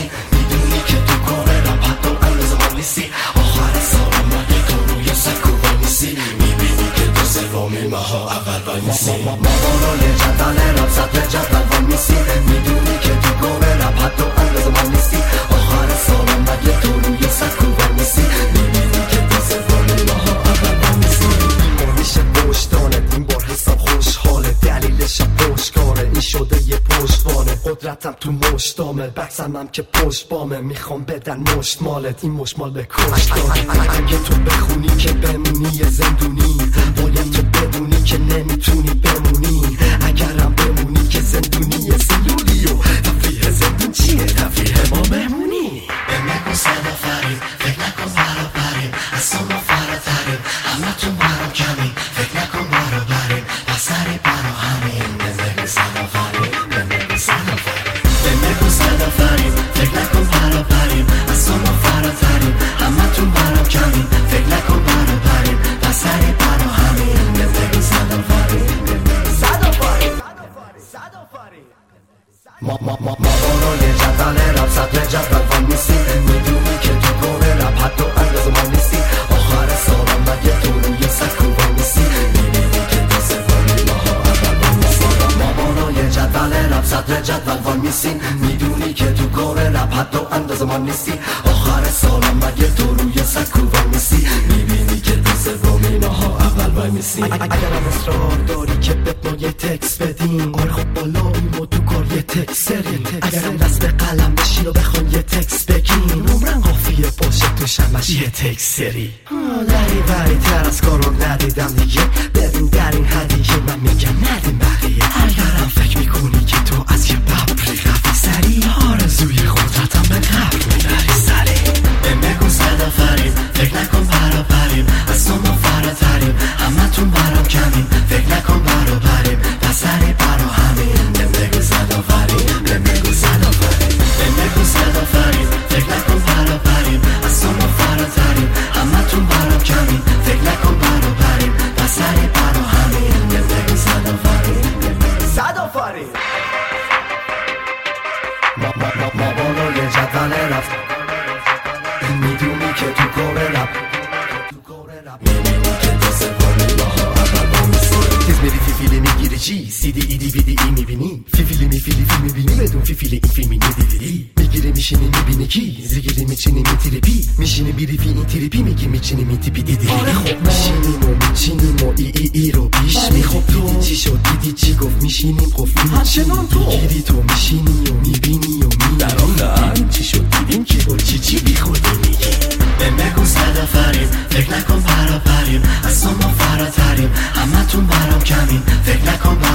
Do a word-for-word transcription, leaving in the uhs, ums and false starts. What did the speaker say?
نیستی، میدونی که تو کار رپ حتی اندازه من نیستی. آخر سال مگه تو روی سکو وای نیستی، میبینی که تو سومی ماها اول وای نیستی. ما بالای جدول رپ سطر جدول وای نیستی، میدونی که تو کار رپ حتی اندازه من نیستی. آخر سال مگه تو روی سکو وای نیستی، میبینی که تو سومی ماها اول وای نیستی. این میشه پشتانت، این بار حساب خوشحاله، دلیلش پشتکاره، این شده یه پشتوانه. قدرتم تو مشتامه، بکسمم که پشت بامه، میخوام بدن مشت مالت، این مشت مال کشتانه. اگه تو بخونی که بمونی یه زندونی، باید تو بدونی که نمیتونی بمونی. اگرم بمونی که زندونی یه سلولی و تفریح زندون چیه؟ تفریح ما مهمونی. بمکن صدا فرید، فکر نکن برابریم، از ما فراتریم، همه تو برام کمیم، فکر نکن برابریم، پسری برا همین. بمکن صدا فرید، بمکن صدا فرید، بمکن صدا فرید، فکر نکن برابریم، از ما فراتریم، همه تو برام کمیم، فکر نکن برابریم، پسری برا همین. بمکن صدا فرید، صدا فرید، صدا فرید. ما ما ما ما بالای جدول رپ سطر جدول وای نیستی، میدونی که تو کار رپ حتی اندازه ما نیستی. آخر سالم مگه تو روی سکو وای نیستی، میبینی که تو سومی ماها اول وای نیستی. ما بالای جدول رپ سطر جدول وای نیستی، میدونی که تو کار رپ حتی اندازه ما نیستی. آخر سالم مگه تو روی سکو وای نیستی، میبینی که تو سومی ماها اول وای نیستی. اگرم اصرار داری که بهت ما یه تکس بدیم، آره خب بالاییم و تو کار یه تکس سری. اگرم دست به قلم بشین و بخوان یه تکس بگیم، نمرن قافیه باشه تو شمش یه تکس سری. دری بری تر از کارو ندیدم دیگه، ببین در این هدیه من میگم ندیم بقیه. اگرم فکر میکنی که تو از یه ببری خفی سری، آرزوی قدرتم به قبر میبری سری. بمکن صدا فرید، فکر نکن برابریم، از ما فراتریم، همه تون برام کمیم، فکر نکن برابریم، پسری برا همین. بمکن صدا فرید، بمکن صدا فرید، بمکن صدا فرید، فکر نکن برابریم، از ما فراتریم، همه تون برام کمیم، فکر نکن برابریم، پسری برا همین. بمکن صدا فرید، صدا فرید. ما ما ما ما بالای جدول رفت، میدونی که تو کار رپ، میدونی که تو سومی ماها اول وای نیستی. تیز میری فی فیلی میگیری چی؟ سی دی ای دی وی دی ای میبینی، فی فیلی می فیلی فیلم میبینی، بدون فی فیلی این فیلمی ندیدی. میگیری میشینی میبینی کی؟ زیگیری میچینی میتریپی، میشینی بیری فی این تریپی، میگی میچینی میتیپی دیدی. آره خب میشینیم و میچینیم و ای ای ای رو پیش میخوب. دیدی چی شد؟ دیدی چی گفت؟ میشینیم خب همچنان تو میگیری تو میشینی و میبینی و می در آخر چی شد؟ دیدیم کی بود چی چی بی خودی میگی. بمکن صدا فرید، فکر نکن برابریم، از ما فراتریم، همه تون برام کمیم، فکر نکن